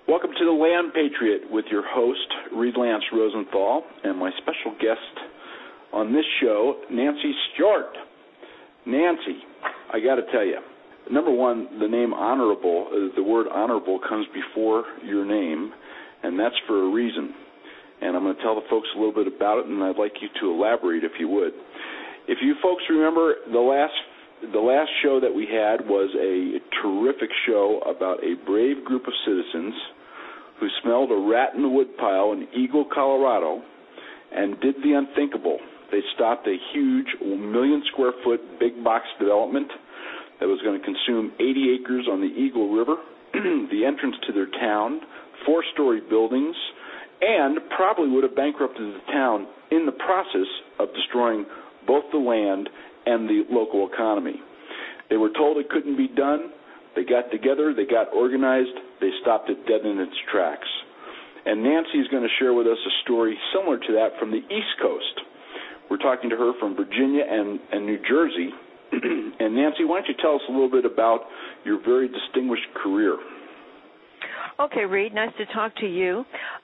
Welcome to the Land Patriot with your host, Reed Lance Rosenthal, and my special guest on this show, Nancy Stewart. Nancy, I got to tell you, number one, the name honorable, the word honorable comes before your name, and that's for a reason. And I'm going to tell the folks a little bit about it, and I'd like you to elaborate if you would. If you folks remember, the last show that we had was a terrific show about a brave group of citizens who smelled a rat in the woodpile in Eagle, Colorado, and did the unthinkable. They stopped a huge 1 million square foot big box development that was going to consume 80 acres on the Eagle River, the entrance to their town, 4-story buildings, and probably would have bankrupted the town in the process of destroying both the land and the local economy. They were told it couldn't be done. They got together, they got organized, they stopped it dead in its tracks. And Nancy is going to share with us a story similar to that from the East Coast. We're talking to her from Virginia and New Jersey. And Nancy, why don't you tell us a little bit about your very distinguished career? Okay, Reed, nice to talk to you.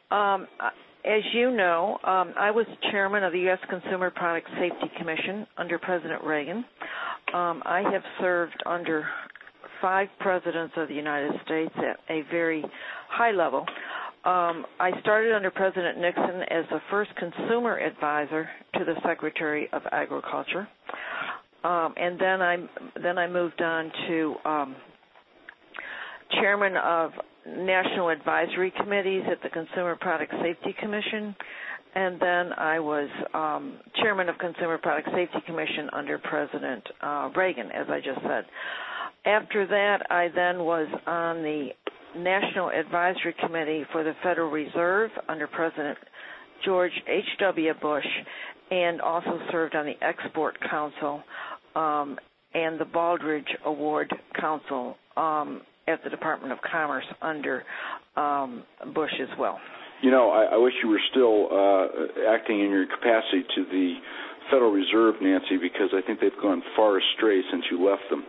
As you know, I was chairman of the U.S. Consumer Product Safety Commission under President Reagan. I have served under 5 presidents of the United States at a very high level. I started under President Nixon as the first consumer advisor to the Secretary of Agriculture, and then I moved on to chairman of National Advisory Committees at the Consumer Product Safety Commission, and then I was chairman of Consumer Product Safety Commission under President Reagan, as I just said. After that, I then was on the National Advisory Committee for the Federal Reserve under President George H.W. Bush, and also served on the Export Council and the Baldrige Award Council at the Department of Commerce under Bush as well. You know, I wish you were still acting in your capacity to the Federal Reserve, Nancy, because I think they've gone far astray since you left them.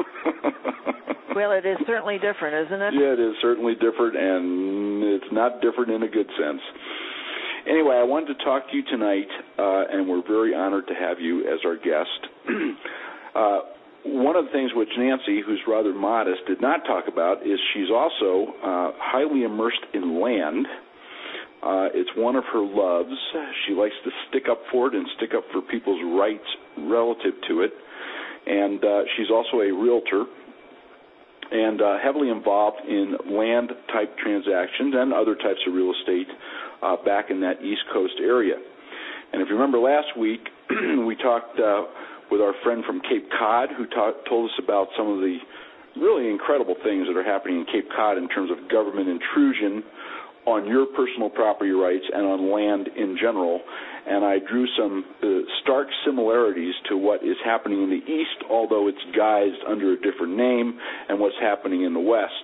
Well, it is certainly different, isn't it? Yeah, it is certainly different, and it's not different in a good sense. Anyway, I wanted to talk to you tonight, and we're very honored to have you as our guest. One of the things which Nancy, who's rather modest, did not talk about is she's also highly immersed in land. It's one of her loves. She likes to stick up for it and stick up for people's rights relative to it. And she's also a realtor and heavily involved in land-type transactions and other types of real estate back in that East Coast area. And if you remember last week, we talked with our friend from Cape Cod who told us about some of the really incredible things that are happening in Cape Cod in terms of government intrusion on your personal property rights and on land in general. And I drew some stark similarities to what is happening in the East, although it's guised under a different name, and what's happening in the West.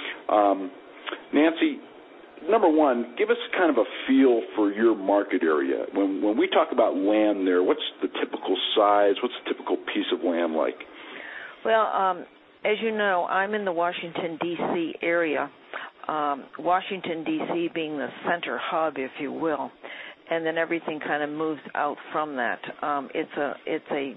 Nancy, number one, give us kind of a feel for your market area. When we talk about land there, what's the typical size? What's the typical piece of land like? Well, as you know, I'm in the Washington, D.C. area, Washington, D.C. being the center hub, if you will, and then everything kind of moves out from that. It's a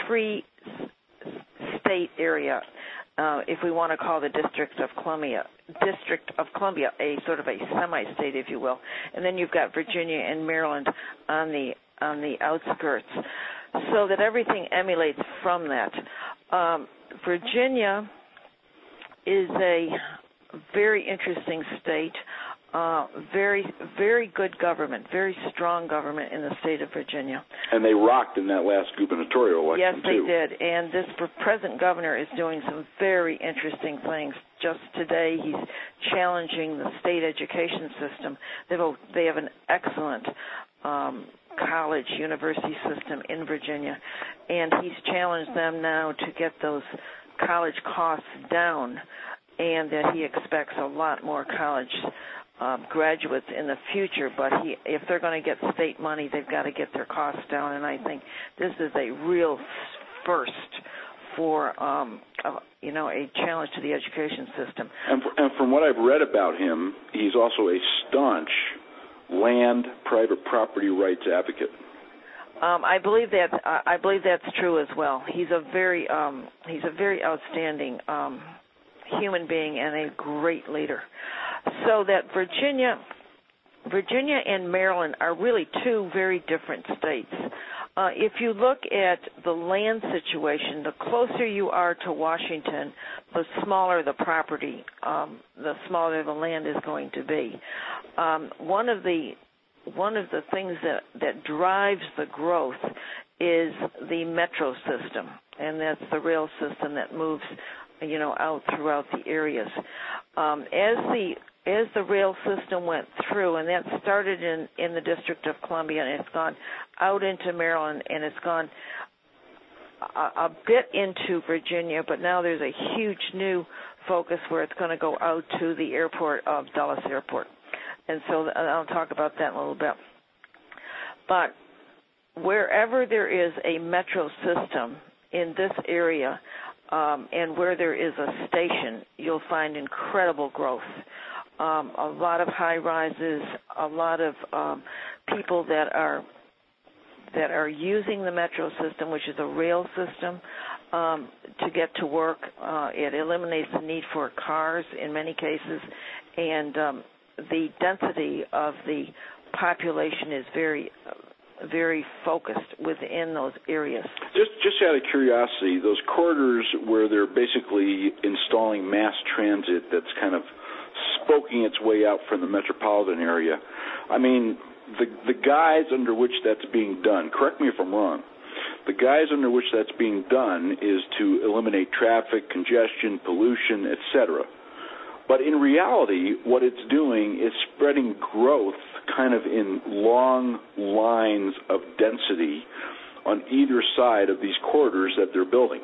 3-state area, if we want to call the District of Columbia a sort of a semi-state, if you will, and then you've got Virginia and Maryland on the outskirts, so that everything emulates from that. Virginia is a very interesting state, very, very good government, very strong government in the state of Virginia. And they rocked in that last gubernatorial election, yes, they too. did. And this present governor is doing some very interesting things. Just today, he's challenging the state education system. They have an excellent college, university system in Virginia, and he's challenged them now to get those college costs down, and that he expects a lot more college graduates in the future, but if they're going to get state money, they've got to get their costs down, and I think this is a real first for a challenge to the education system. And from what I've read about him, he's also a staunch land private property rights advocate. I believe that's true as well. He's a very outstanding human being and a great leader. So that Virginia and Maryland are really two very different states. If you look at the land situation, the closer you are to Washington, the smaller the property, the smaller the land is going to be. One of the things that drives the growth is the metro system, and that's the rail system that moves, out throughout the areas. As the rail system went through, and that started in the District of Columbia, and it's gone out into Maryland, and it's gone a bit into Virginia, but now there's a huge new focus where it's going to go out to the airport of Dulles Airport. And so I'll talk about that in a little bit. But wherever there is a metro system in this area and where there is a station, you'll find incredible growth. A lot of high-rises, a lot of people that are using the metro system, which is a rail system, to get to work. It eliminates the need for cars in many cases, and the density of the population is very, very focused within those areas. Just out of curiosity, those corridors where they're basically installing mass transit that's kind of spoking its way out from the metropolitan area, I mean, the guise under which that's being done, correct me if I'm wrong, the guise under which that's being done is to eliminate traffic, congestion, pollution, etc. But in reality, what it's doing is spreading growth kind of in long lines of density on either side of these corridors that they're building.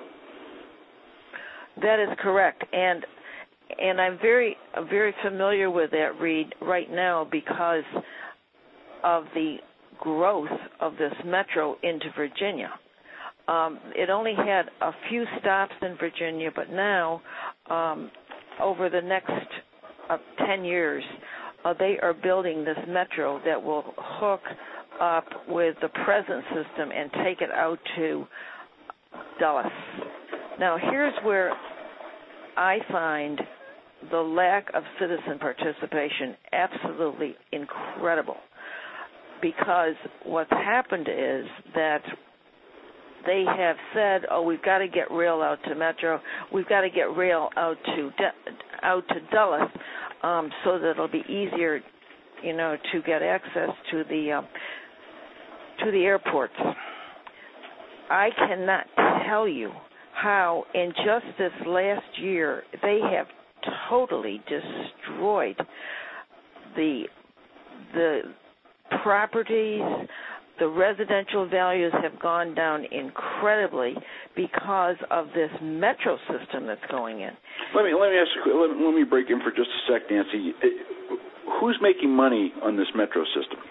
That is correct. And I'm very familiar with that, Reed, right now because of the growth of this metro into Virginia. It only had a few stops in Virginia, but now over the next 10 years, they are building this metro that will hook up with the present system and take it out to Dulles. Now, here's where I find the lack of citizen participation absolutely incredible, because what's happened is that they have said, we've got to get rail out to Metro, we've got to get rail out to Dulles, so that it'll be easier, to get access to the airports. I cannot tell you how in just this last year they have totally destroyed the properties. The residential values have gone down incredibly because of this metro system that's going in. Let me ask you, let me break in for just a sec, Nancy. Who's making money on this metro system?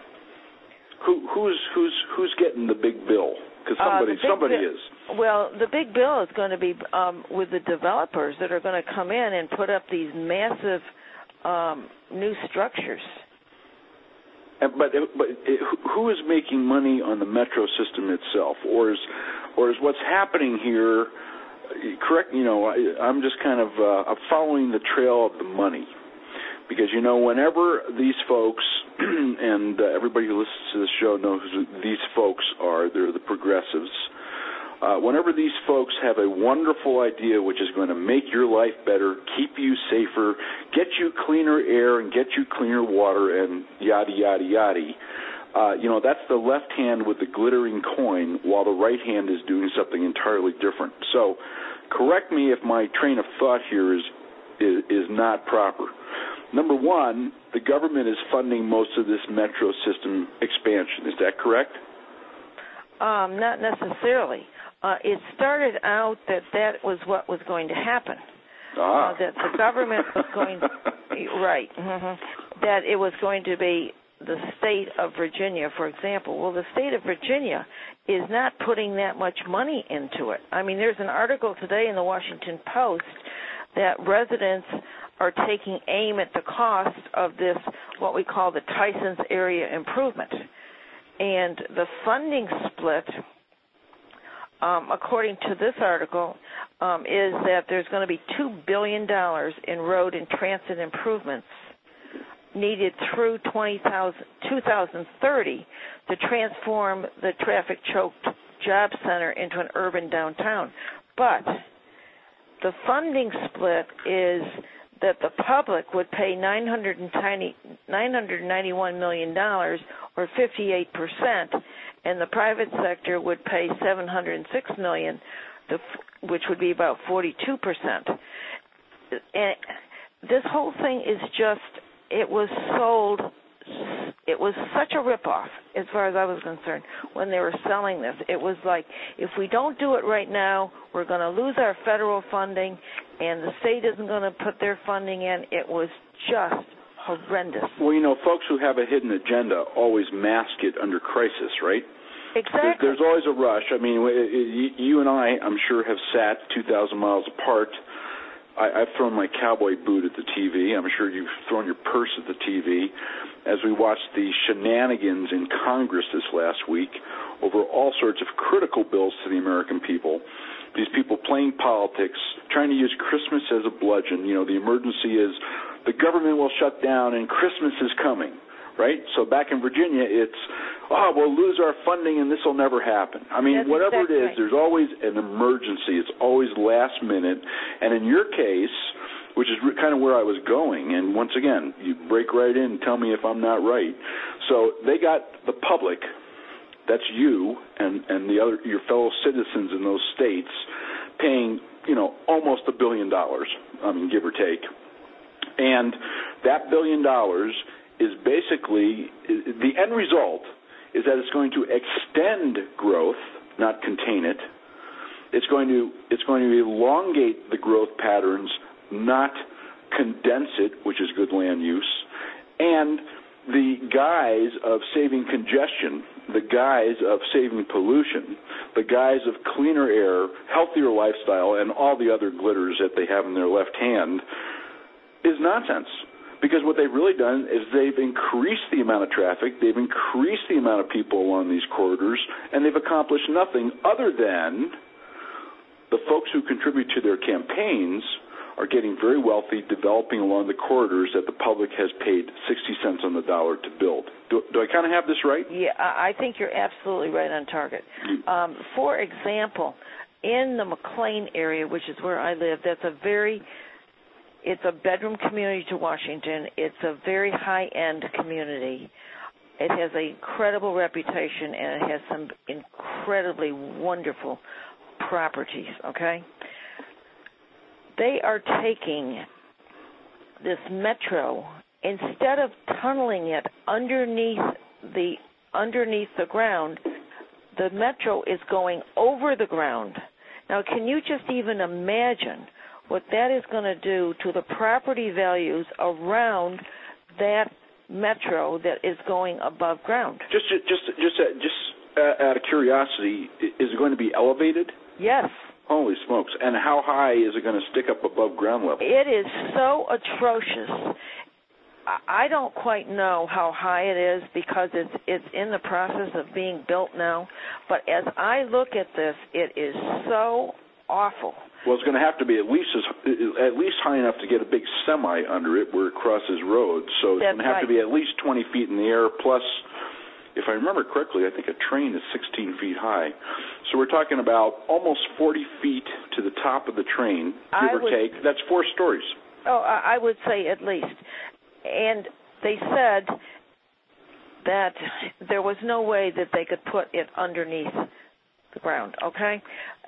Who's getting the big bill? Because somebody is. Well, the big bill is going to be with the developers that are going to come in and put up these massive new structures. But who is making money on the metro system itself, or is what's happening here? Correct. I'm just kind of following the trail of the money, because whenever these folks and everybody who listens to this show knows who these folks are. They're the progressives. Whenever these folks have a wonderful idea which is going to make your life better, keep you safer, get you cleaner air and get you cleaner water and yada, yada, yada, that's the left hand with the glittering coin while the right hand is doing something entirely different. So correct me if my train of thought here is not proper. Number one, the government is funding most of this metro system expansion. Is that correct? Not necessarily. It started out that was what was going to happen. That the government was going right. Mm-hmm, that it was going to be the state of Virginia, for example. Well, the state of Virginia is not putting that much money into it. I mean, there's an article today in the Washington Post that residents are taking aim at the cost of this, what we call the Tysons Area Improvement. And the funding split, according to this article, is that there's going to be $2 billion in road and transit improvements needed through 2030 to transform the traffic-choked job center into an urban downtown. But the funding split is that the public would pay $991 million, or 58%, and the private sector would pay $706 million, which would be about 42%. And this whole thing is just, it was such a ripoff as far as I was concerned when they were selling this. It was like, if we don't do it right now, we're going to lose our federal funding, and the state isn't going to put their funding in. It was just horrendous. Well, folks who have a hidden agenda always mask it under crisis, right? Exactly. There's always a rush. I mean, you and I'm sure, have sat 2,000 miles apart. I've thrown my cowboy boot at the TV. I'm sure you've thrown your purse at the TV as we watched the shenanigans in Congress this last week over all sorts of critical bills to the American people. These people playing politics, trying to use Christmas as a bludgeon. The emergency is the government will shut down and Christmas is coming, right? So back in Virginia, it's, we'll lose our funding and this will never happen. I mean, That's whatever exactly it is, right. There's always an emergency. It's always last minute. And in your case, which is kind of where I was going, and once again, you break right in and tell me if I'm not right. So they got the public, that's you and your fellow citizens in those states, paying, almost $1 billion, give or take. And that $1 billion is basically, the end result is that it's going to extend growth, not contain it. It's going to elongate the growth patterns, not condense it, which is good land use. And the guise of saving congestion, the guise of saving pollution, the guise of cleaner air, healthier lifestyle, and all the other glitters that they have in their left hand is nonsense. Because what they've really done is they've increased the amount of traffic, they've increased the amount of people along these corridors, and they've accomplished nothing other than the folks who contribute to their campaigns are getting very wealthy, developing along the corridors that the public has paid 60 cents on the dollar to build. Do I kind of have this right? Yeah, I think you're absolutely right on target. For example, in the McLean area, which is where I live, it's a bedroom community to Washington. It's a very high-end community. It has an incredible reputation, and it has some incredibly wonderful properties, okay? They are taking this metro, instead of tunneling it underneath the ground, the metro is going over the ground. Now, can you just even imagine what that is going to do to the property values around that metro that is going above ground? Just out of curiosity, is it going to be elevated? Yes. Holy smokes. And how high is it going to stick up above ground level? It is so atrocious. I don't quite know how high it is because it's in the process of being built now. But as I look at this, it is so awful. Well, it's going to have to be at least high enough to get a big semi under it where it crosses roads. So it's going to have to be at least 20 feet in the air, plus, if I remember correctly, I think a train is 16 feet high. So we're talking about almost 40 feet to the top of the train, give or take. That's 4 stories. Oh, I would say at least. And they said that there was no way that they could put it underneath the ground, okay?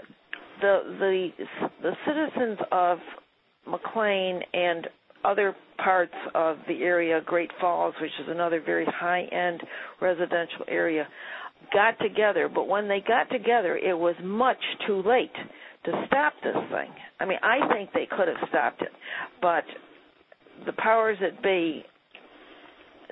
The citizens of McLean and other parts of the area, Great Falls, which is another very high-end residential area, got together. But when they got together, it was much too late to stop this thing. I mean, I think they could have stopped it, but the powers that be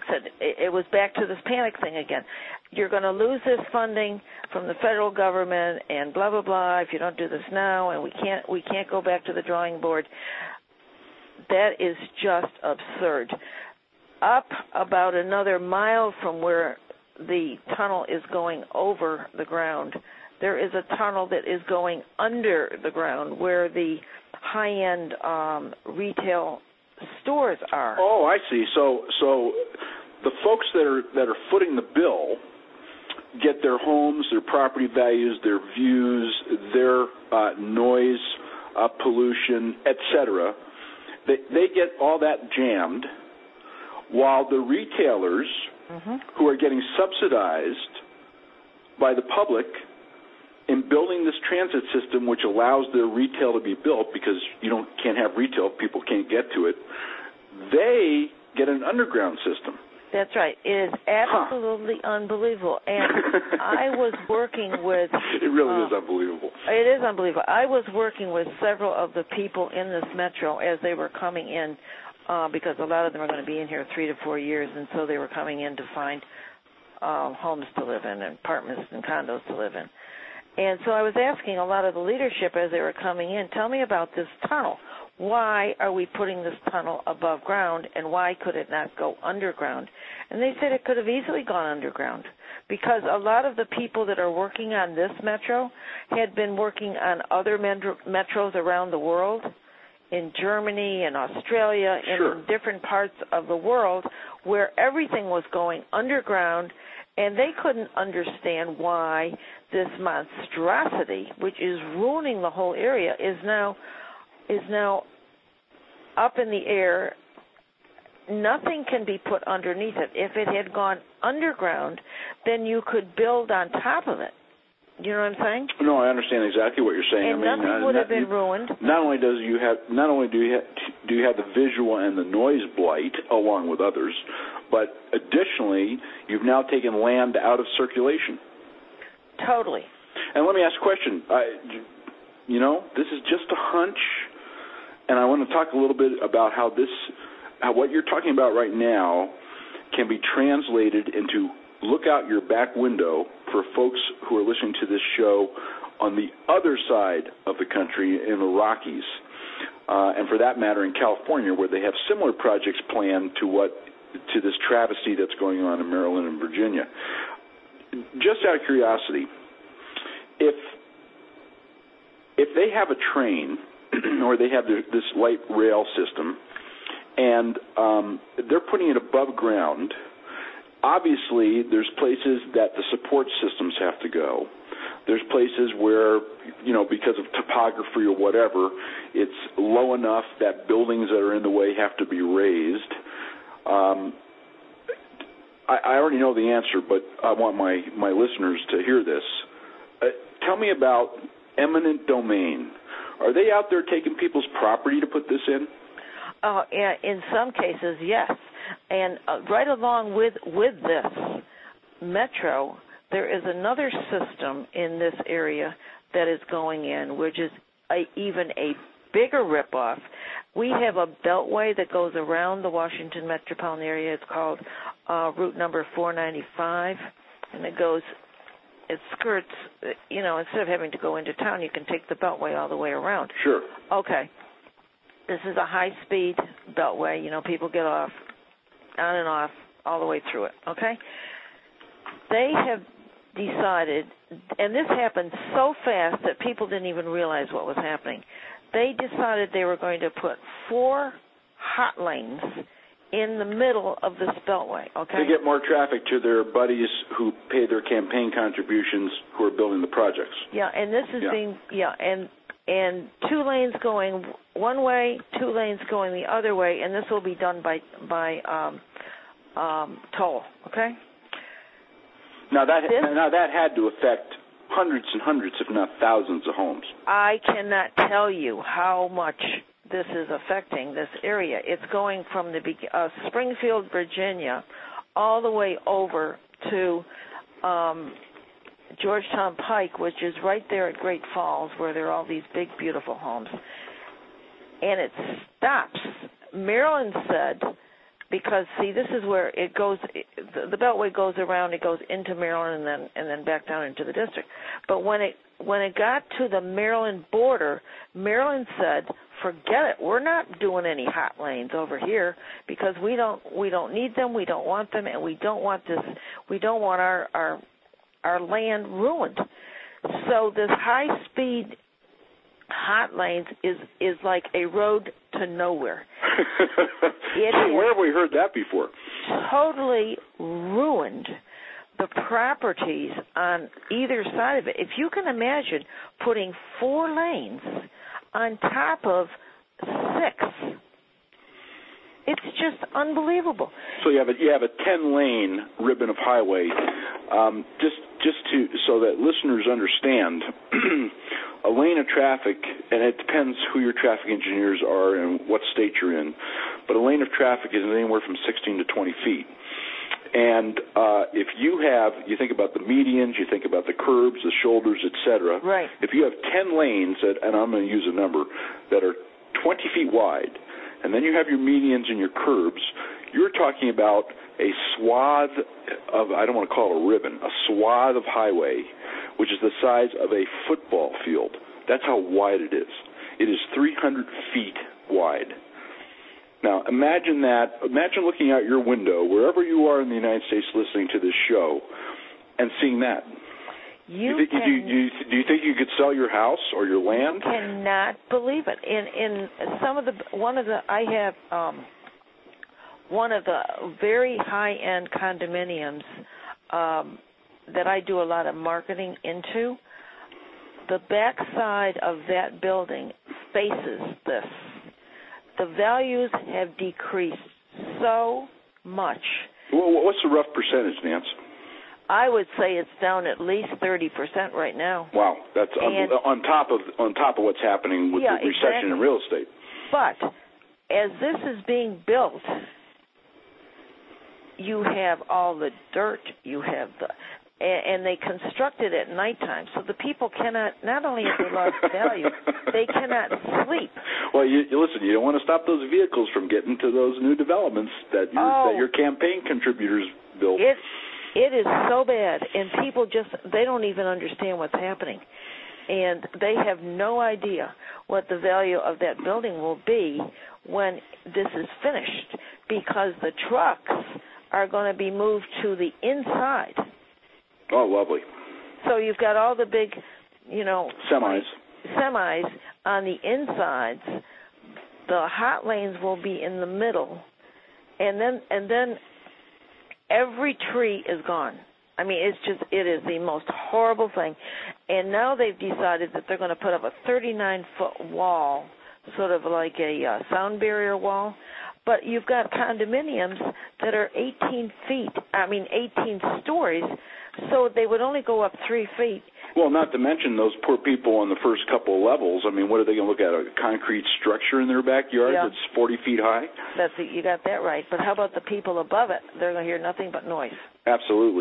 said, it was back to this panic thing again. You're going to lose this funding from the federal government and blah, blah, blah, if you don't do this now, and we can't go back to the drawing board. That is just absurd. Up about another mile from where the tunnel is going over the ground, there is a tunnel that is going under the ground where the high-end retail stores are. Oh, I see. So the folks that are footing the bill get their homes, their property values, their views, their noise, pollution, etc. They get all that jammed, while the retailers who are getting subsidized by the public in building this transit system, which allows their retail to be built, because you can't have retail, people can't get to it, they get an underground system. That's right. It is absolutely unbelievable. And I was working with... It really is unbelievable. It is unbelievable. I was working with several of the people in this metro as they were coming in, because a lot of them are going to be in here 3 to 4 years, and so they were coming in to find homes to live in and apartments and condos to live in. And so I was asking a lot of the leadership as they were coming in, tell me about this tunnel. Why are we putting this tunnel above ground, and why could it not go underground? And they said it could have easily gone underground, because a lot of the people that are working on this metro had been working on other metros around the world, in Germany and Australia, and in different parts of the world, where everything was going underground, and they couldn't understand why this monstrosity, which is ruining the whole area, is now up in the air. Nothing can be put underneath it. If it had gone underground, then you could build on top of it. You know what I'm saying? No, I understand exactly what you're saying. And nothing would have been ruined. Not only do you have the visual and the noise blight along with others, but additionally, you've now taken land out of circulation. Totally. And let me ask a question. This is just a hunch, and I want to talk a little bit about how what you're talking about right now can be translated into look out your back window for folks who are listening to this show on the other side of the country in the Rockies, and for that matter in California, where they have similar projects planned to this travesty that's going on in Maryland and Virginia. Just out of curiosity, if they have a train or they have this light rail system and they're putting it above ground, obviously there's places that the support systems have to go. There's places where, because of topography or whatever, it's low enough that buildings that are in the way have to be raised. I already know the answer, but I want my listeners to hear this. Tell me about eminent domain. Are they out there taking people's property to put this in? In some cases, yes. And right along with this metro, there is another system in this area that is going in, which is even a bigger ripoff. We have a beltway that goes around the Washington metropolitan area. It's called route number 495, and it skirts, instead of having to go into town, you can take the beltway all the way around. Sure. Okay. This is a high-speed beltway. People get off, on and off, all the way through it, okay? They have decided, and this happened so fast that people didn't even realize what was happening. They decided they were going to put 4 hot lanes in the middle of this beltway, okay? To get more traffic to their buddies who pay their campaign contributions who are building the projects. Yeah, and this is and 2 lanes going one way, 2 lanes going the other way, and this will be done by toll, okay? Now that had to affect hundreds and hundreds, if not thousands, of homes. I cannot tell you how much this is affecting this area. It's going from the Springfield, Virginia, all the way over to Georgetown Pike, which is right there at Great Falls, where there are all these big, beautiful homes. And it stops. Maryland said because see, this is where it goes. The Beltway goes around. It goes into Maryland and then back down into the district. But when it got to the Maryland border, Maryland said, "Forget it. We're not doing any hot lanes over here because we don't need them. We don't want them, and we don't want this. We don't want our land ruined." So this high-speed hot lanes is like a road to nowhere. Where have we heard that before? Totally ruined the properties on either side of it. If you can imagine putting 4 lanes on top of 6, it's just unbelievable. So you have a 10-lane ribbon of highway. So that listeners understand, a lane of traffic, and it depends who your traffic engineers are and what state you're in, but a lane of traffic is anywhere from 16 to 20 feet. And if you think about the medians, you think about the curbs, the shoulders, etc. Right. If you have 10 lanes, and I'm going to use a number, that are 20 feet wide, and then you have your medians and your curbs, you're talking about a swath of, I don't want to call it a ribbon, a swath of highway, which is the size of a football field. That's how wide it is. It is 300 feet wide. Now, imagine that. Imagine looking out your window, wherever you are in the United States listening to this show, and seeing that. Do you think you could sell your house or your land? You cannot believe it. In I have one of the very high-end condominiums that I do a lot of marketing into. The backside of that building faces this. The values have decreased so much. Well, what's the rough percentage, Nance? I would say it's down at least 30% right now. Wow, that's on top of what's happening with the recession in real estate. But as this is being built, you have all the dirt, you have and they construct it at nighttime, so the people cannot, not only have they lost value, they cannot sleep. Well, you listen, you don't want to stop those vehicles from getting to those new developments that your campaign contributors built. It is so bad, and people they don't even understand what's happening. And they have no idea what the value of that building will be when this is finished, because the trucks are going to be moved to the inside. Oh, lovely. So you've got all the big, semis on the insides. The hot lanes will be in the middle, and then every tree is gone. I mean, it is the most horrible thing. And now they've decided that they're going to put up a 39-foot wall, sort of like a sound barrier wall. But you've got condominiums that are 18 stories, so they would only go up 3 feet. Well, not to mention those poor people on the first couple of levels. I mean, what are they going to look at, a concrete structure in their backyard that's 40 feet high? You got that right. But how about the people above it? They're going to hear nothing but noise. Absolutely.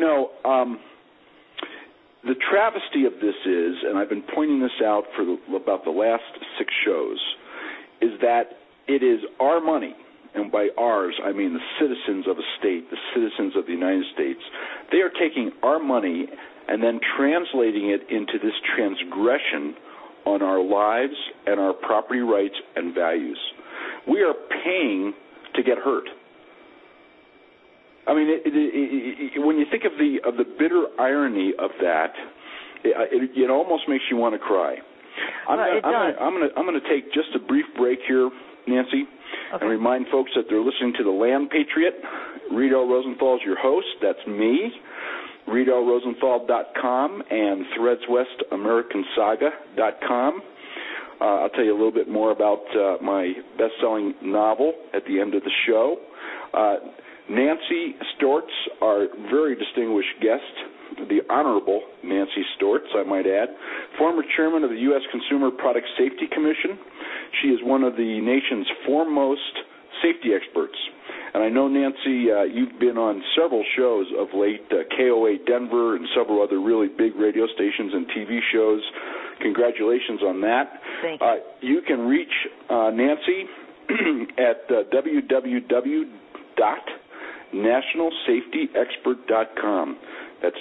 The travesty of this is, and I've been pointing this out for about the last 6 shows, is that it is our money, and by ours I mean the citizens of a state, the citizens of the United States. They are taking our money and then translating it into this transgression on our lives and our property rights and values. We are paying to get hurt. I mean, when you think of the bitter irony of that, it almost makes you want to cry. I'm going to take just a brief break here, Nancy, and remind folks that they're listening to The Land Patriot. Reed L. Rosenthal is your host. That's me. ReedLRosenthal.com and ThreadsWestAmericanSaga.com. I'll tell you a little bit more about my best-selling novel at the end of the show. Nancy Stortz, our very distinguished guest, the Honorable Nancy Stortz, I might add, former chairman of the U.S. Consumer Product Safety Commission. She is one of the nation's foremost safety experts. And I know, Nancy, you've been on several shows of late, KOA Denver and several other really big radio stations and TV shows. Congratulations on that. Thank you. You can reach Nancy at www.nancy, www.nationalsafetyexpert.com. That's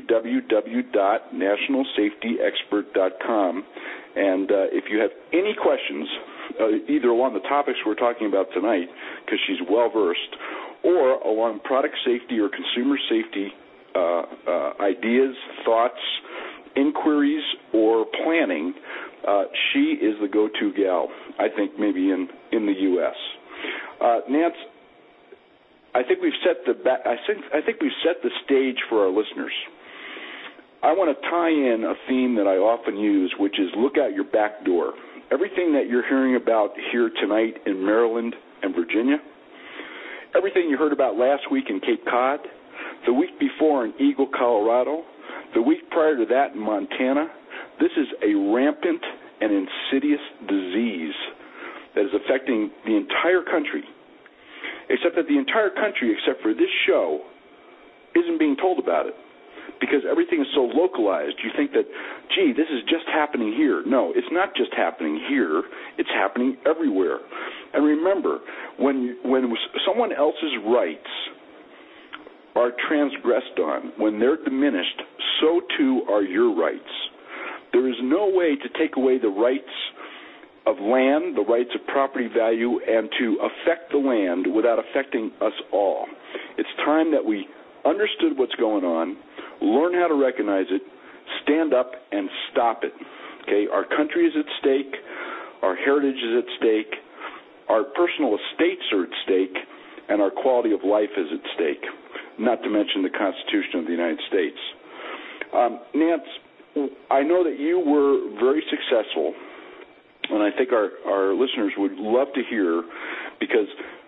www.nationalsafetyexpert.com. And if you have any questions, either along the topics we're talking about tonight, because she's well-versed, or along product safety or consumer safety ideas, thoughts, inquiries, or planning, she is the go-to gal, I think, maybe in the U.S. Nance, I think we've set the stage for our listeners. I want to tie in a theme that I often use, which is look out your back door. Everything that you're hearing about here tonight in Maryland and Virginia, everything you heard about last week in Cape Cod, the week before in Eagle, Colorado, the week prior to that in Montana, this is a rampant and insidious disease that is affecting the entire country, except that the entire country, except for this show, isn't being told about it because everything is so localized. You think that, gee, this is just happening here. No, it's not just happening here. It's happening everywhere. And remember, when someone else's rights are transgressed on, when they're diminished, so too are your rights. There is no way to take away the rights of land, the rights of property value, and to affect the land without affecting us all. It's time that we understood what's going on, learn how to recognize it, stand up, and stop it. Okay, our country is at stake, our heritage is at stake, our personal estates are at stake, and our quality of life is at stake, not to mention the Constitution of the United States. Nance, I know that you were very successful, and I think our listeners would love to hear, because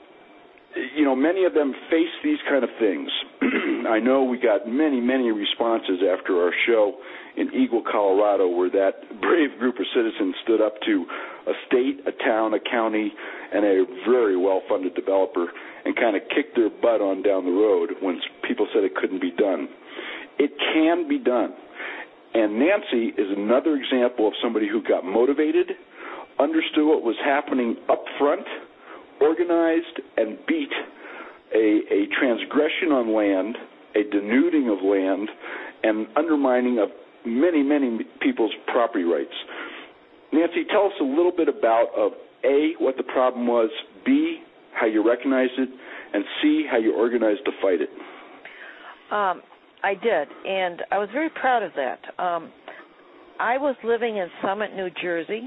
many of them face these kind of things. I know we got many, many responses after our show in Eagle, Colorado, where that brave group of citizens stood up to a state, a town, a county, and a very well-funded developer and kind of kicked their butt on down the road when people said it couldn't be done. It can be done. And Nancy is another example of somebody who got motivated, understood what was happening up front, organized, and beat a transgression on land, a denuding of land, and undermining of many, many people's property rights. Nancy, tell us a little bit about, A, what the problem was, B, how you recognized it, and C, how you organized to fight it. I did, and I was very proud of that. I was living in Summit, New Jersey,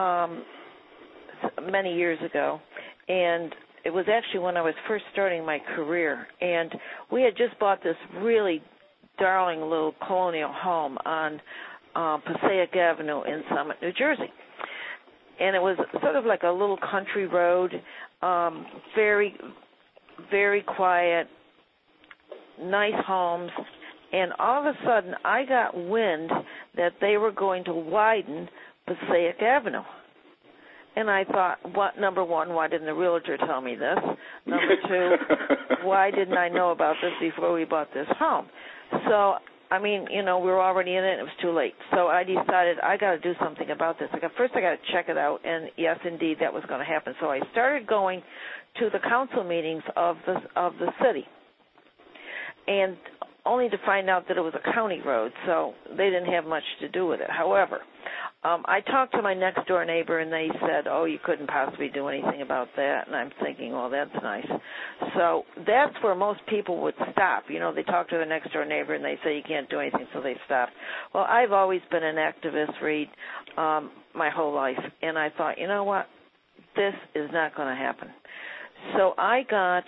many years ago, and it was actually when I was first starting my career, and we had just bought this really darling little colonial home on Passaic Avenue in Summit, New Jersey. And it was sort of like a little country road, very, very quiet, nice homes. And all of a sudden, I got wind that they were going to widen Passaic Avenue. And I thought, number one, why didn't the realtor tell me this? Number two, why didn't I know about this before we bought this home? So, we were already in it, and it was too late. So I decided I got to do something about this. First I got to check it out, and yes, indeed, that was going to happen. So I started going to the council meetings of the city, and only to find out that it was a county road, so they didn't have much to do with it. However, I talked to my next-door neighbor, and they said, you couldn't possibly do anything about that. And I'm thinking, that's nice. So that's where most people would stop. They talk to their next-door neighbor, and they say you can't do anything, so they stop. Well, I've always been an activist, Reed, my whole life. And I thought, you know what? This is not going to happen. So I got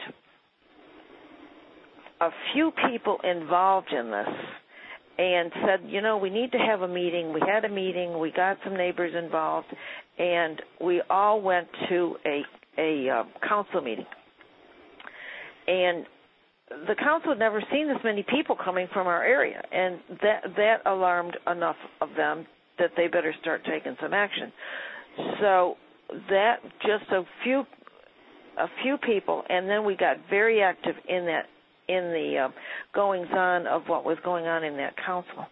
a few people involved in this and said, we need to have a meeting. We had a meeting. We got some neighbors involved, and we all went to a council meeting. And the council had never seen this many people coming from our area, and that alarmed enough of them that they better start taking some action. So that just a few people, and then we got very active in the goings-on of what was going on in that council.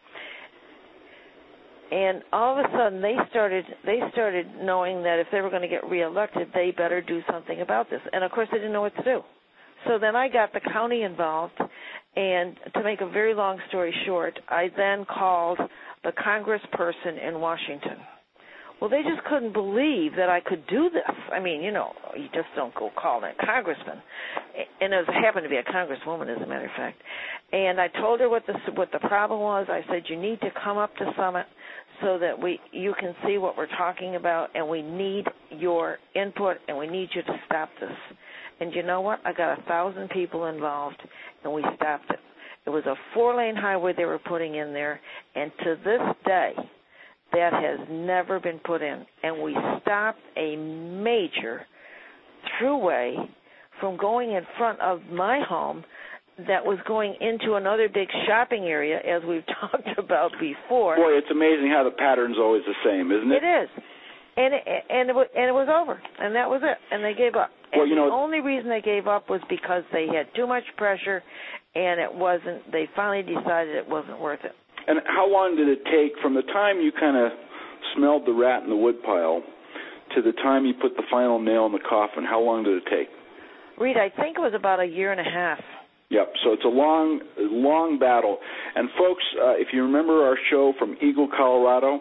And all of a sudden, they started knowing that if they were going to get reelected, they better do something about this. And, of course, they didn't know what to do. So then I got the county involved, and to make a very long story short, I then called the congressperson in Washington. Well, they just couldn't believe that I could do this. I mean, you just don't go call that congressman. And it happened to be a congresswoman, as a matter of fact. And I told her what the problem was. I said, you need to come up to Summit so that you can see what we're talking about, and we need your input, and we need you to stop this. And you know what? I got 1,000 people involved, and we stopped it. It was a 4-lane highway they were putting in there, and to this day, that has never been put in. And we stopped a major throughway from going in front of my home that was going into another big shopping area, as we've talked about before. Boy, it's amazing how the pattern's always the same, isn't it? It is. And it was over, and that was it, and they gave up. And the only reason they gave up was because they had too much pressure, and they finally decided it wasn't worth it. And how long did it take from the time you kind of smelled the rat in the woodpile to the time you put the final nail in the coffin? How long did it take? Reed, I think it was about a year and a half. Yep, so it's a long battle. And folks, if you remember our show from Eagle, Colorado,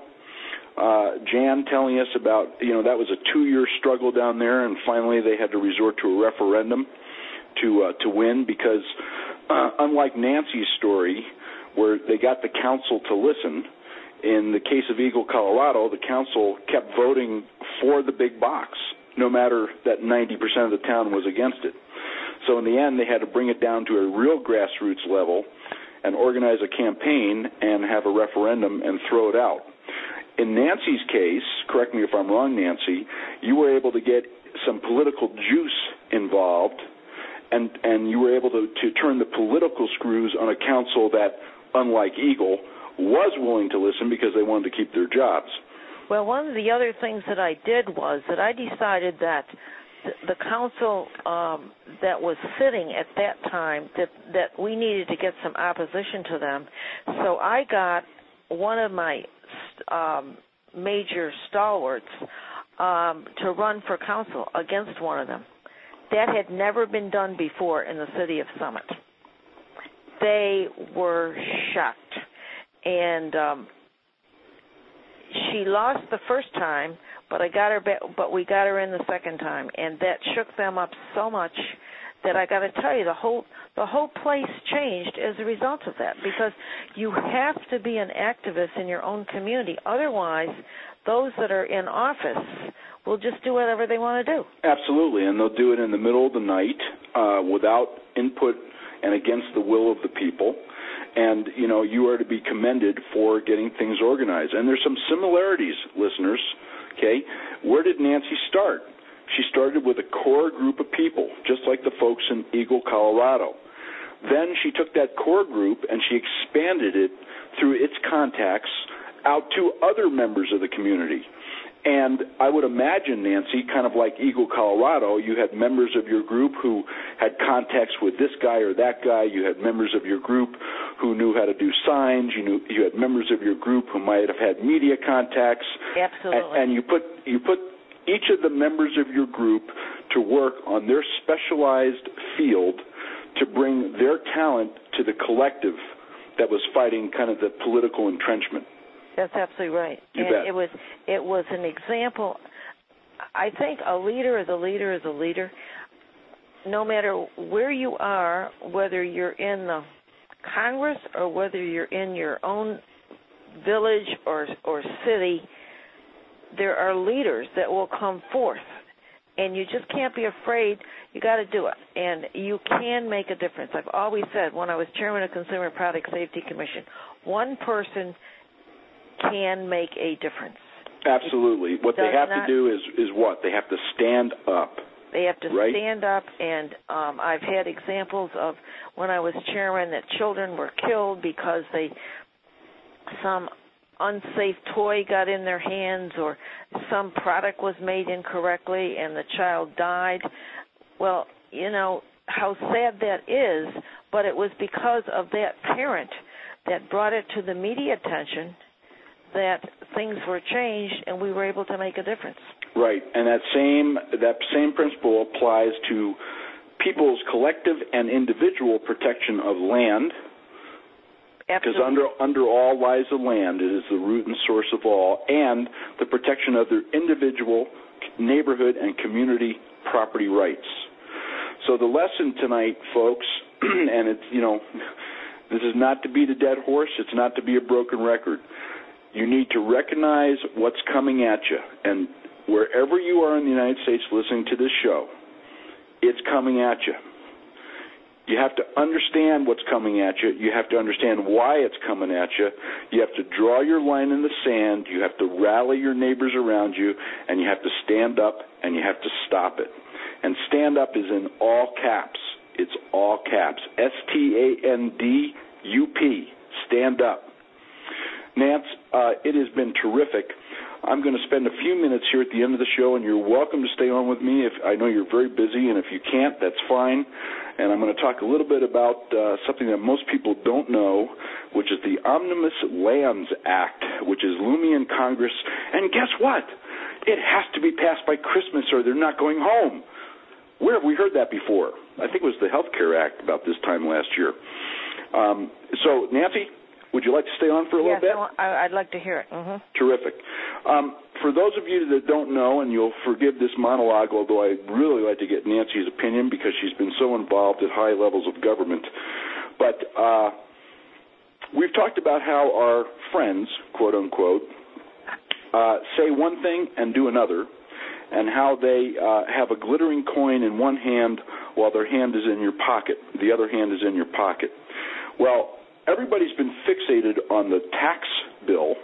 Jan telling us about, that was a 2-year struggle down there, and finally they had to resort to a referendum to win because, unlike Nancy's story, where they got the council to listen, in the case of Eagle, Colorado, the council kept voting for the big box, no matter that 90% of the town was against it. So in the end, they had to bring it down to a real grassroots level and organize a campaign and have a referendum and throw it out. In Nancy's case, correct me if I'm wrong, Nancy, you were able to get some political juice involved, and you were able to turn the political screws on a council that, unlike Eagle, was willing to listen because they wanted to keep their jobs. Well, one of the other things that I did was that I decided that the council that was sitting at that time, that we needed to get some opposition to them. So I got one of my major stalwarts to run for council against one of them. That had never been done before in the city of Summit. They were shocked. And she lost the first time, but we got her in the second time, and that shook them up so much that I got to tell you, the whole place changed as a result of that, because you have to be an activist in your own community. Otherwise, those that are in office will just do whatever they want to do. Absolutely, and they'll do it in the middle of the night without input and against the will of the people. And, you are to be commended for getting things organized. And there's some similarities, listeners, okay? Where did Nancy start? She started with a core group of people, just like the folks in Eagle, Colorado. Then she took that core group and she expanded it through its contacts out to other members of the community. And I would imagine, Nancy, kind of like Eagle, Colorado, you had members of your group who had contacts with this guy or that guy. You had members of your group who knew how to do signs. You had members of your group who might have had media contacts. Absolutely. And you put each of the members of your group to work on their specialized field to bring their talent to the collective that was fighting kind of the political entrenchment. That's absolutely right. You and bet. It was an example. I think a leader is a leader is a leader. No matter where you are, whether you're in the Congress or whether you're in your own village or city, there are leaders that will come forth. And you just can't be afraid. You got to do it. And you can make a difference. I've always said, when I was chairman of Consumer Product Safety Commission, one person can make a difference. Absolutely. What they have to do is what? They have to stand up. They have to stand up, and I've had examples of when I was chairman that children were killed because some unsafe toy got in their hands or some product was made incorrectly and the child died. Well, how sad that is, but it was because of that parent that brought it to the media attention that things were changed and we were able to make a difference. Right, and that same principle applies to people's collective and individual protection of land. Because under all lies the land. It is the root and source of all, and the protection of their individual, neighborhood, and community property rights. So the lesson tonight, folks, and it's, this is not to beat a dead horse. It's not to be a broken record. You need to recognize what's coming at you. And wherever you are in the United States listening to this show, it's coming at you. You have to understand what's coming at you. You have to understand why it's coming at you. You have to draw your line in the sand. You have to rally your neighbors around you, and you have to stand up, and you have to stop it. And stand up is in all caps. It's all caps. STANDUP. Stand up. Nance, it has been terrific. I'm going to spend a few minutes here at the end of the show, and you're welcome to stay on with me. I know you're very busy, and if you can't, that's fine. And I'm going to talk a little bit about something that most people don't know, which is the Omnibus Lands Act, which is looming in Congress. And guess what? It has to be passed by Christmas, or they're not going home. Where have we heard that before? I think it was the Health Care Act about this time last year. So, Nancy, would you like to stay on for a little bit? Yes, I'd like to hear it. Mm-hmm. Terrific. For those of you that don't know, and you'll forgive this monologue, although I'd really like to get Nancy's opinion because she's been so involved at high levels of government, but we've talked about how our friends, quote unquote, say one thing and do another, and how they have a glittering coin in one hand while their hand is in your pocket. The other hand is in your pocket. Well, everybody's been fixated on the tax bill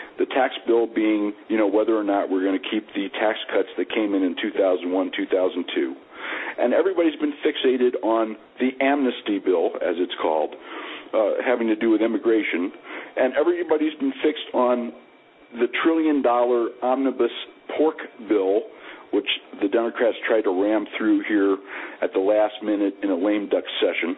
being, whether or not we're going to keep the tax cuts that came in 2001, 2002. And everybody's been fixated on the amnesty bill, as it's called, having to do with immigration. And everybody's been fixed on the $1 trillion omnibus pork bill, which the Democrats tried to ram through here at the last minute in a lame duck session.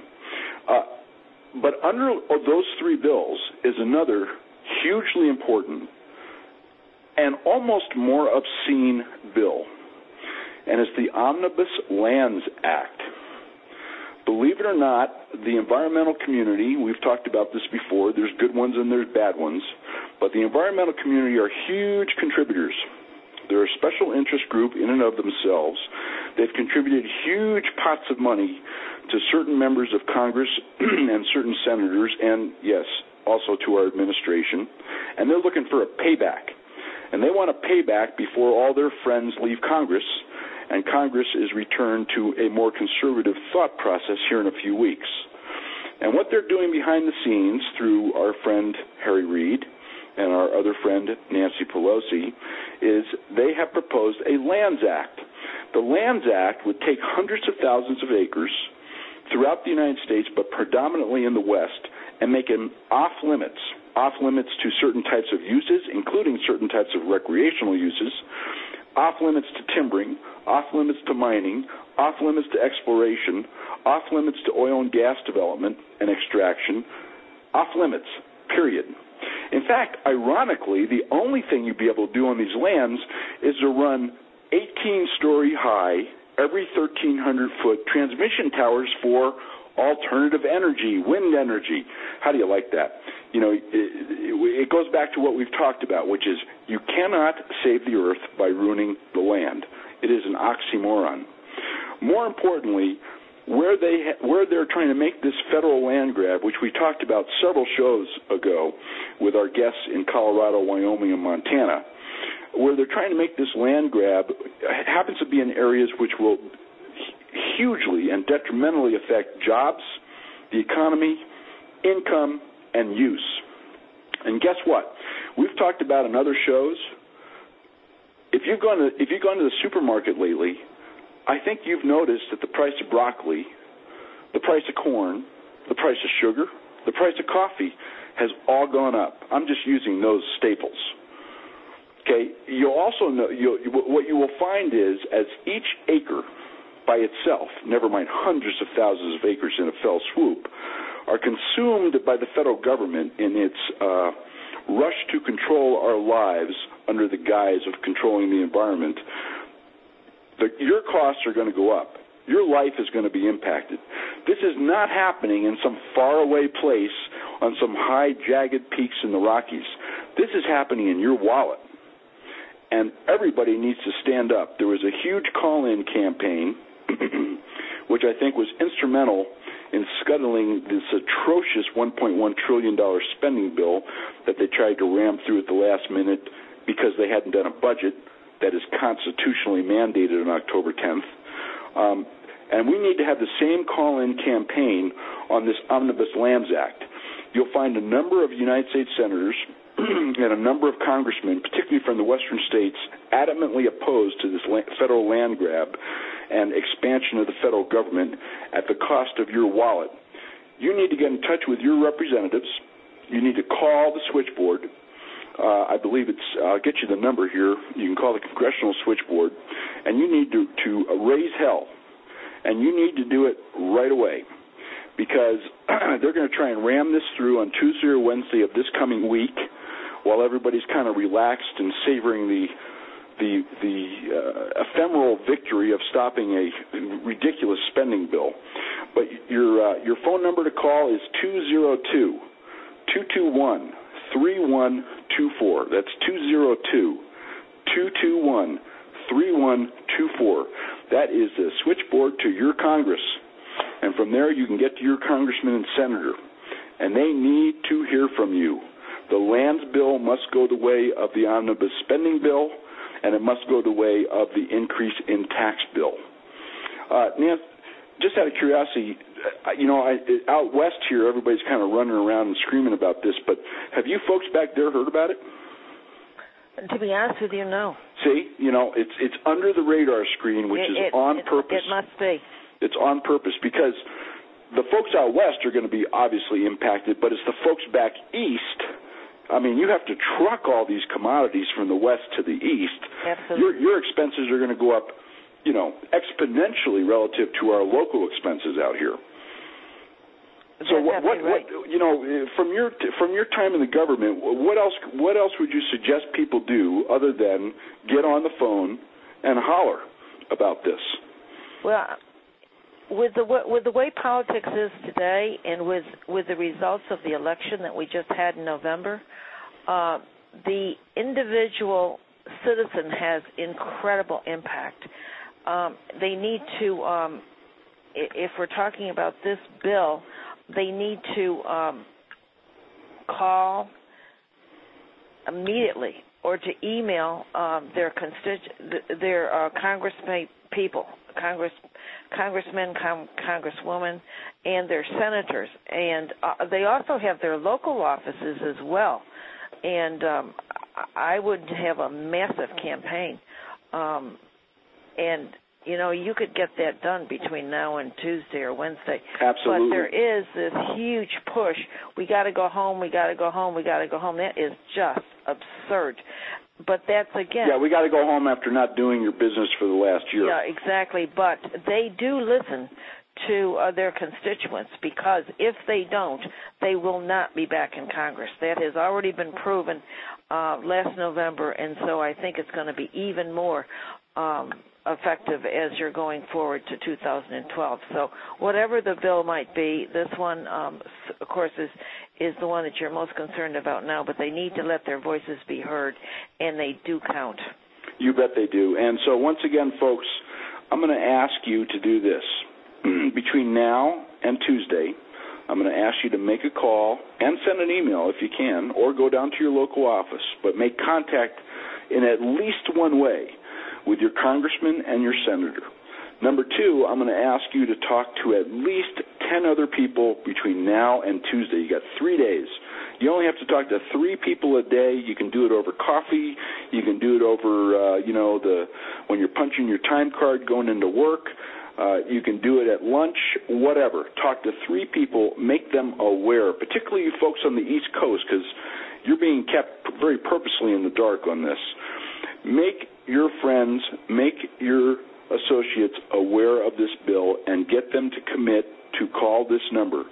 But under those three bills is another hugely important and almost more obscene bill, and it's the Omnibus Lands Act. Believe it or not, the environmental community, we've talked about this before, there's good ones and there's bad ones, but the environmental community are huge contributors. They're a special interest group in and of themselves. They've contributed huge pots of money to certain members of Congress and certain senators, and yes, also to our administration, and they're looking for a payback. And they want a payback before all their friends leave Congress, and Congress is returned to a more conservative thought process here in a few weeks. And what they're doing behind the scenes through our friend Harry Reid and our other friend Nancy Pelosi is they have proposed a Lands Act. The Lands Act would take hundreds of thousands of acres throughout the United States, but predominantly in the West, and make them off-limits to certain types of uses, including certain types of recreational uses, off-limits to timbering, off-limits to mining, off-limits to exploration, off-limits to oil and gas development and extraction, off-limits, period. In fact, ironically, the only thing you'd be able to do on these lands is to run 18-story high, every 1,300-foot transmission towers for alternative energy, wind energy. How do you like that? It goes back to what we've talked about, which is you cannot save the earth by ruining the land. It is an oxymoron. More importantly, where they're trying to make this federal land grab, which we talked about several shows ago with our guests in Colorado, Wyoming, and Montana, where they're trying to make this land grab happens to be in areas which will hugely and detrimentally affect jobs, the economy, income, and use. And guess what? We've talked about in other shows. If you've gone to the supermarket lately, I think you've noticed that the price of broccoli, the price of corn, the price of sugar, the price of coffee has all gone up. I'm just using those staples. Okay, you'll also know what you will find is as each acre by itself, never mind hundreds of thousands of acres in a fell swoop, are consumed by the federal government in its rush to control our lives under the guise of controlling the environment, your costs are going to go up. Your life is going to be impacted. This is not happening in some faraway place on some high, jagged peaks in the Rockies. This is happening in your wallet. And everybody needs to stand up. There was a huge call-in campaign, which I think was instrumental in scuttling this atrocious $1.1 trillion spending bill that they tried to ram through at the last minute because they hadn't done a budget that is constitutionally mandated on October 10th. And we need to have the same call-in campaign on this Omnibus Lands Act. You'll find a number of United States senators and a number of congressmen, particularly from the western states, adamantly opposed to this federal land grab and expansion of the federal government at the cost of your wallet. You need to get in touch with your representatives. You need to call the switchboard. I believe I'll get you the number here. You can call the congressional switchboard. And you need to raise hell. And you need to do it right away, because they're going to try and ram this through on Tuesday or Wednesday of this coming week while everybody's kind of relaxed and savoring the ephemeral victory of stopping a ridiculous spending bill. But your phone number to call is 202-221-3124. That's 202-221-3124. That is the switchboard to your Congress. And from there, you can get to your congressman and senator. And they need to hear from you. The lands bill must go the way of the omnibus spending bill, and it must go the way of the increase in tax bill. Nancy, just out of curiosity, out west here, everybody's kind of running around and screaming about this, but have you folks back there heard about it? To be honest with you, no. See, it's under the radar screen, which is on purpose. It must be. It's on purpose because the folks out west are going to be obviously impacted, but it's the folks back east. I mean, you have to truck all these commodities from the west to the east. Absolutely. Your expenses are going to go up, exponentially relative to our local expenses out here. So what from your time in the government, what else would you suggest people do other than get on the phone and holler about this? Well, with the way politics is today, and with the results of the election that we just had in November, the individual citizen has incredible impact. They need to, if we're talking about this bill, they need to call immediately or to email their congressmen, congresswomen, and their senators. And they also have their local offices as well. And I would have a massive campaign. And you could get that done between now and Tuesday or Wednesday. Absolutely. But there is this huge push. We got to go home. We got to go home. We got to go home. That is just absurd. But that's again. Yeah, we got to go home after not doing your business for the last year. Yeah, exactly. But they do listen to their constituents, because if they don't, they will not be back in Congress. That has already been proven last November, and so I think it's going to be even more effective as you're going forward to 2012. So whatever the bill might be, this one, of course, is the one that you're most concerned about now, but they need to let their voices be heard, and they do count. You bet they do. And so once again, folks, I'm going to ask you to do this. Between now and Tuesday, I'm going to ask you to make a call and send an email if you can, or go down to your local office, but make contact in at least one way with your congressman and your senator. Number two, I'm going to ask you to talk to at least 10 other people between now and Tuesday. You got 3 days. You only have to talk to 3 people a day. You can do it over coffee. You can do it over, when you're punching your time card going into work. You can do it at lunch, whatever. Talk to 3 people. Make them aware, particularly you folks on the East Coast, because you're being kept very purposely in the dark on this. Make your friends, make your associates aware of this bill and get them to commit to call this number,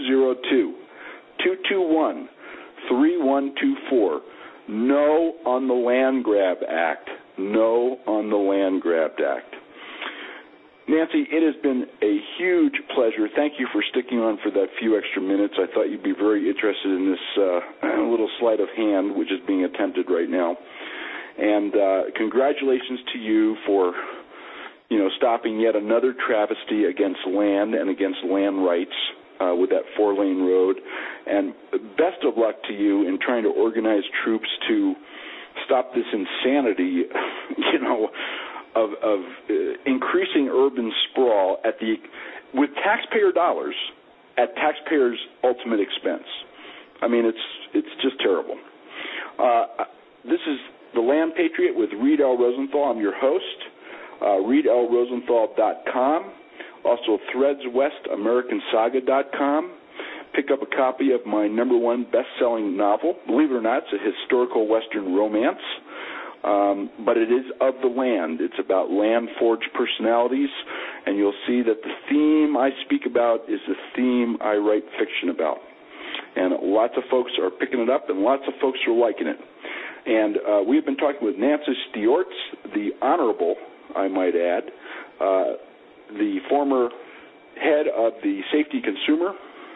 202-221-3124. No on the Land Grab Act. No on the Land Grab Act. Nancy, it has been a huge pleasure. Thank you for sticking on for that few extra minutes. I thought you'd be very interested in this little sleight of hand, which is being attempted right now. And congratulations to you for, stopping yet another travesty against land and against land rights with that 4-lane road. And best of luck to you in trying to organize troops to stop this insanity, of increasing urban sprawl with taxpayer dollars at taxpayers' ultimate expense. I mean, it's just terrible. This is The Land Patriot with Reed L. Rosenthal. I'm your host, ReedLRosenthal.com. Also, ThreadsWestAmericanSaga.com. Pick up a copy of my #1 best-selling novel. Believe it or not, it's a historical Western romance, but it is of the land. It's about land-forged personalities, and you'll see that the theme I speak about is the theme I write fiction about. And lots of folks are picking it up, and lots of folks are liking it. And we've been talking with Nancy Stiorts, the Honorable, I might add, the former head of the Safety Consumer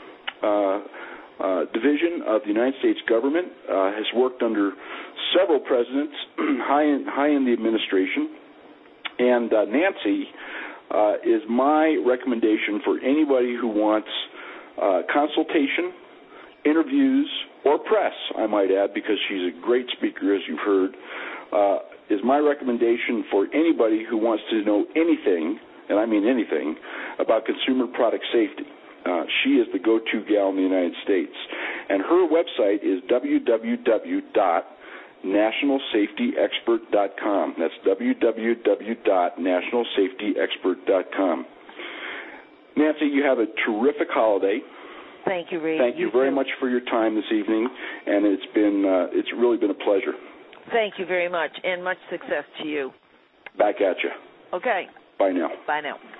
Division of the United States government, has worked under several presidents, high in the administration. And Nancy is my recommendation for anybody who wants consultation, interviews, or press, I might add, because she's a great speaker, as you've heard, is my recommendation for anybody who wants to know anything, and I mean anything, about consumer product safety. She is the go-to gal in the United States. And her website is www.nationalsafetyexpert.com. That's www.nationalsafetyexpert.com. Nancy, you have a terrific holiday. Thank you, Reed. Thank you very much for your time this evening, and it's really been a pleasure. Thank you very much, and much success to you. Back at you. Okay. Bye now. Bye now.